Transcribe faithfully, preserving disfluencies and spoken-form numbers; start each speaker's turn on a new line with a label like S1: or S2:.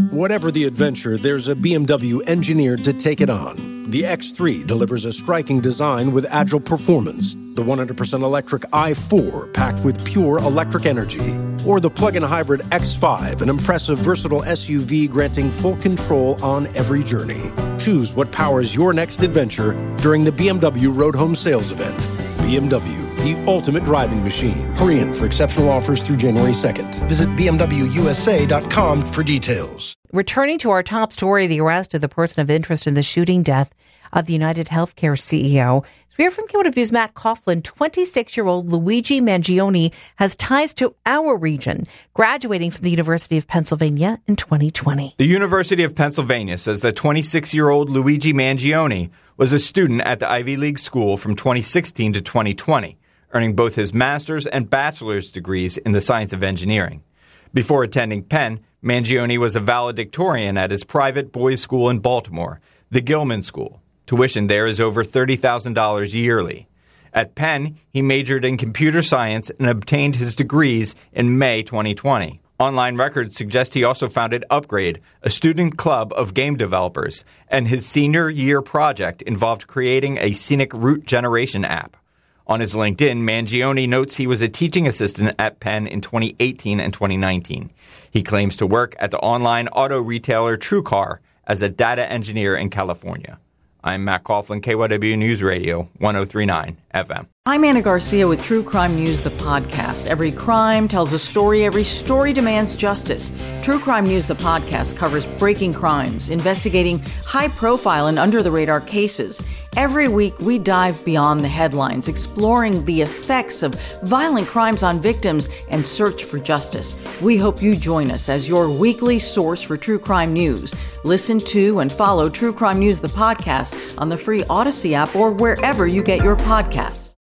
S1: Whatever the adventure, there's a B M W engineered to take it on. The X three delivers a striking design with agile performance. The one hundred percent electric i four, packed with pure electric energy. Or the plug-in hybrid X five, an impressive, versatile S U V granting full control on every journey. Choose what powers your next adventure during the B M W Road Home Sales Event. B M W, the ultimate driving machine. Hurry in for exceptional offers through January second. Visit B M W U S A dot com for details.
S2: Returning to our top story, the arrest of the person of interest in the shooting death of the United Healthcare C E O. So we hear from K Y W News' Matt Coughlin. twenty-six-year-old Luigi Mangione has ties to our region, graduating from the University of Pennsylvania in twenty twenty.
S3: The University of Pennsylvania says that twenty-six-year-old Luigi Mangione was a student at the Ivy League school from twenty sixteen to twenty twenty, earning both his master's and bachelor's degrees in the science of engineering. Before attending Penn, Mangione was a valedictorian at his private boys' school in Baltimore, the Gilman School. Tuition there is over thirty thousand dollars yearly. At Penn, he majored in computer science and obtained his degrees in May twenty twenty. Online records suggest he also founded Upgrade, a student club of game developers, and his senior year project involved creating a scenic route generation app. On his LinkedIn, Mangione notes he was a teaching assistant at Penn in twenty eighteen and twenty nineteen. He claims to work at the online auto retailer TrueCar as a data engineer in California. I'm Matt Coughlin, K Y W News Radio, one oh three point nine F M.
S4: I'm Anna Garcia with True Crime News, the podcast. Every crime tells a story. Every story demands justice. True Crime News, the podcast, covers breaking crimes, investigating high-profile and under-the-radar cases. Every week, we dive beyond the headlines, exploring the effects of violent crimes on victims and search for justice. We hope you join us as your weekly source for true crime news. Listen to and follow True Crime News, the podcast, on the free Odyssey app or wherever you get your podcasts.